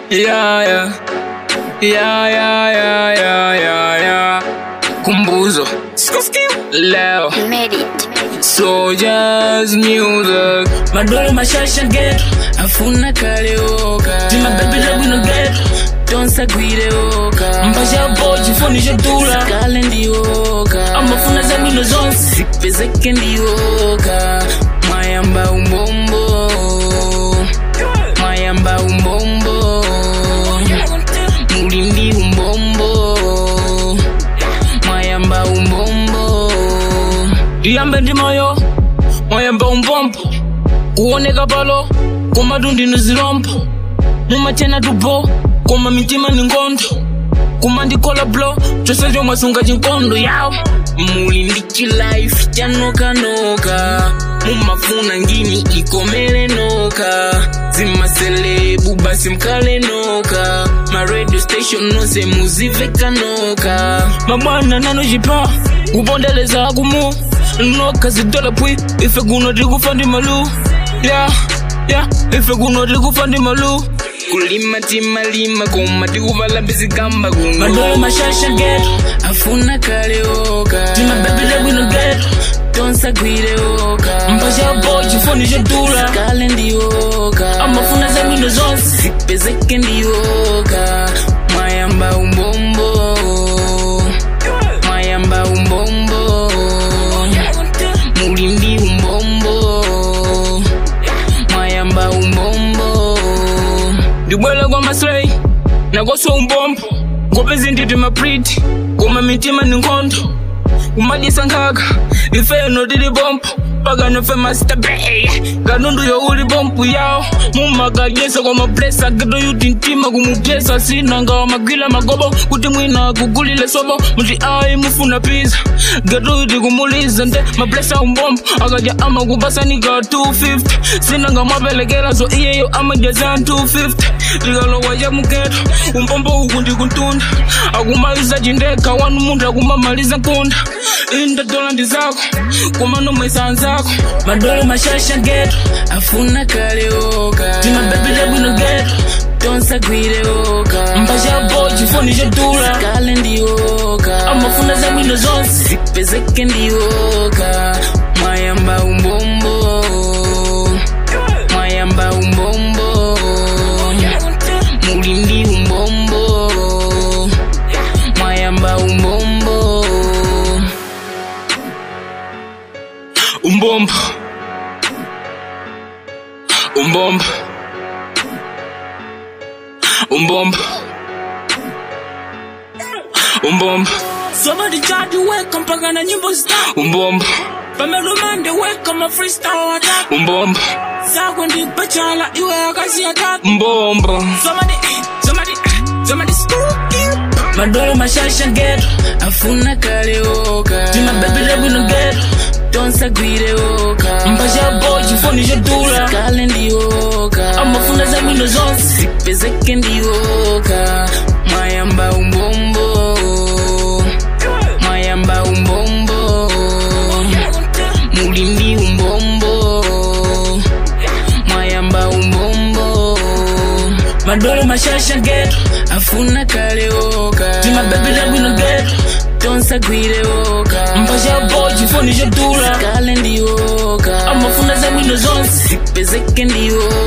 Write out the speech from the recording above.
Yeah. Kumbuzo Leo Soldiers music Madolo mashasha ghetto afuna kale oka Tima baby love we no ghetto Tonsa gwire oka Mpasha boji foni jadula Kale ndi oka Amafuna za mino zonsi Sipezeke ndi oka Mayamba umbombo Mayamba umbombo Mulindi umbombo Mayamba umbombo Diyambe ndi moyo Mayamba umbombo Kuoneka palo Kuma dundi nuzilompo Mumachena tupo Kuma mitima ningondo Kuma ndikola blow Chose jo masunga jinkondo yao Mulindiki life Chanoka noka Mumafuna ngini ikomele noka Zima selebu basi mkale noka Ma radio station nose muziveka noka Mabwana nano jipa Ubondeleza akumu Noka zidola pui Ife guno digufandi malu Yeah Ife guno digufandi malu Kulima tima lima Kuma diguvala bizigamba gungo Madolo mashasha ghetto Afuna kale oka Tima baby love no ghetto Tonsa gwire oka Mpasha boji foni jadula Kale ndi oka Amafuna za mino zonsi Sipezeke ndi oka Mayamba umbombo Mayamba umbombo Mulindi umbombo Mayamba umbombo Dibwela kwa maslay Nagoso umbombo Ngopezi nditi mapriti Kuma mitima ningondo Umadisa nkaka Ife no didi bompo Paga no fe master bay Ganundu yo uli bompo yao Mumaga yesa kwa maplesa Gado yutintima kumuplesa Sinanga wa magila magobo Kuti mwina kugulile sobo Mti ai mufuna pizza Gado yuti kumuliza nte Maplesa umbompo Agaja ama kubasa niga 250 Sinanga mabelekera So iye yo ama jazan 250 Ligalo waja muketo Umbompo ukundi kuntunda Akumaliza jindeka Wanu munda kumamaliza nkunda Inda dola ndizako Kumano mwesanzako Madolo mashasha ghetto Afuna kale oka Tima baby love no ghetto Tonsa gwire oka Mpasha boji foni jadula Kale ndi oka Amafuna za mino zonsi Sipezeke ndi oka Mayamba umbombo Mayamba umbombo Mulindi umbombo Mayamba umbombo Umbombo Umbombo Umbombo Umbombo Somebody tried to wake up mpaka nyimbo stop Umbombo Pamelumande wake up my freestyle attack Umbombo Sakwe ndi pachala iwe akasi attack Umbombo Somebody screw you Madolo mashasha ghetto Afuna kale oka Tima baby love no ghetto Tonsa gwire oka Mpasha boji foni jadula Kale ndi oka Amafuna za mino zonsi Sipezeke ndi oka Mayamba umbombo Mayamba umbombo Mulindi umbombo Mayamba umbombo Madolo mashasha ghetto Afuna kale oka Tima baby love no ghetto Tonsa gwire oka Mpasha boji foni jadula Kale ndi oka Amafuna za mino zonsi Sipezeke ndi oka